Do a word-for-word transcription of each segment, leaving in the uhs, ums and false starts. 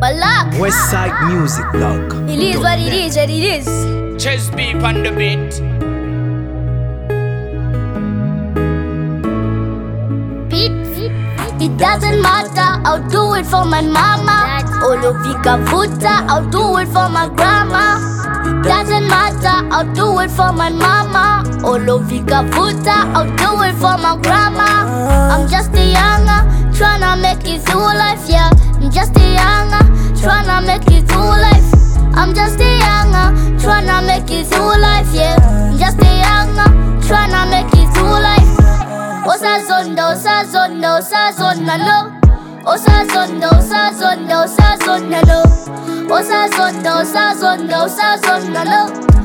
Balak. Westside Music Blog. It is what it is, what it is. Chest beep on the beat. It doesn't matter, I'll do it for my mama. Olovika Vuta, I'll do it for my grandma. It doesn't matter, I'll do it for my mama. Olovika Vuta, I'll do it for my grandma. I'm just a younger, tryna make it through life, yeah. I'm just a younger, tryna make it through life. I'm just a younger, tryna make it through life, yeah. I'm just a younger, tryna make it through life. Osazonda, osazonda, osazonda, no. Osazonda, osazonda, osazonda, no. Osazonda, osazonda, osazonda, no.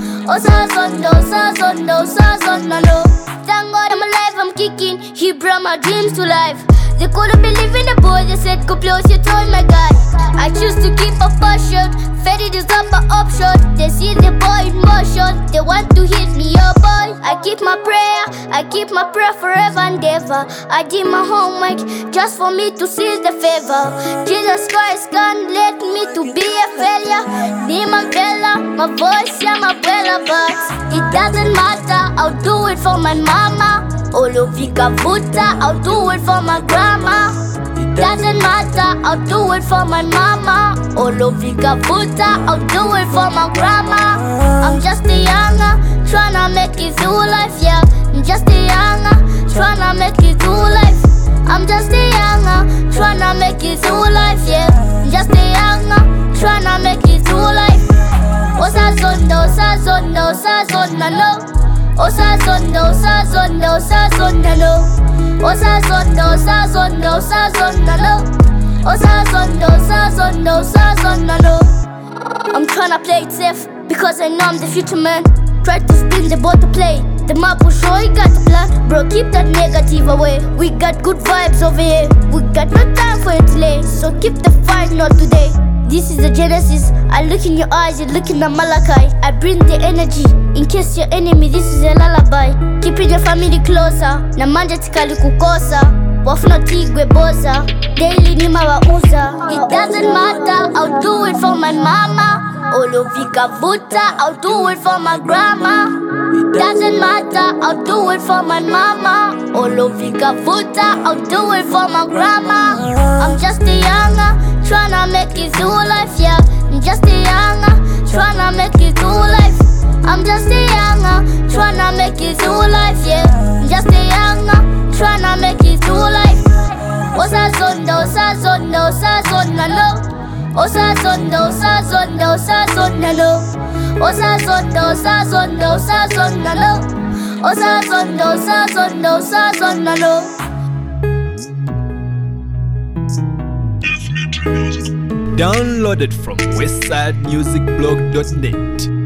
Osazonda, osazonda, osazonda, no. Thank God I'm alive, I'm kicking. He brought my dreams to life. They couldn't believe in the boy, they said go close your told my God. I choose to keep a passion, fed it is not my option. They see the boy in motion, they want to hit me up, boy. I keep my prayer, I keep my prayer forever and ever. I did my homework just for me to seize the favor. Jesus Christ can't let me to be a failure. Be my bella, my voice, yeah, my bella, but it doesn't matter, I'll do it for my mama. Olovika Vuta, I'll do it for my grandma. It doesn't matter, I'll do it for my mama. Olovika Vuta, I'll do it for my grandma. I'm just a younger, tryna make it through life, yeah. I'm just a younger, tryna make it through life. I'm just a younger, tryna make it through life, yeah. I'm just a younger, tryna make it through life. Osazonda, osazonda, osazonda, no. Osazonda, osazonda, osazonda, no. Osazonda, osazonda, osazonda, no. Osazonda, osazonda, osazonda, no. I'm tryna play it safe because I know I'm the future man. Try to spin the ball to play. The map will show you got the plan. Bro, keep that negative away. We got good vibes over here. We got no time for it delay. So keep the fight, not today. This is the Genesis. I look in your eyes, you look in the Malachi. I bring the energy. In case your enemy, this is a lullaby. Keeping your family closer. Na manja tikali kukosa. Wafuna tigwe boza. Daily ni mawauza. It doesn't matter, I'll do it for my mama. Olovika Vuta, I'll do it for my grandma. It doesn't matter, I'll do it for my mama. Olovika Vuta, I'll do it for my grandma. I'm just a younger, tryna make it through life, yeah. I'm just a younger, tryna make it through life. I'm just a younger, tryna make it through life, yeah. I'm just a younger, tryna make it through life. Osazonda, osazonda, osazonda, no. Osazonda, osazonda, osazonda, no. Osazonda, osazonda, osazonda, no. Osazonda, osazonda, osazonda, no. Downloaded from westside music blog dot net.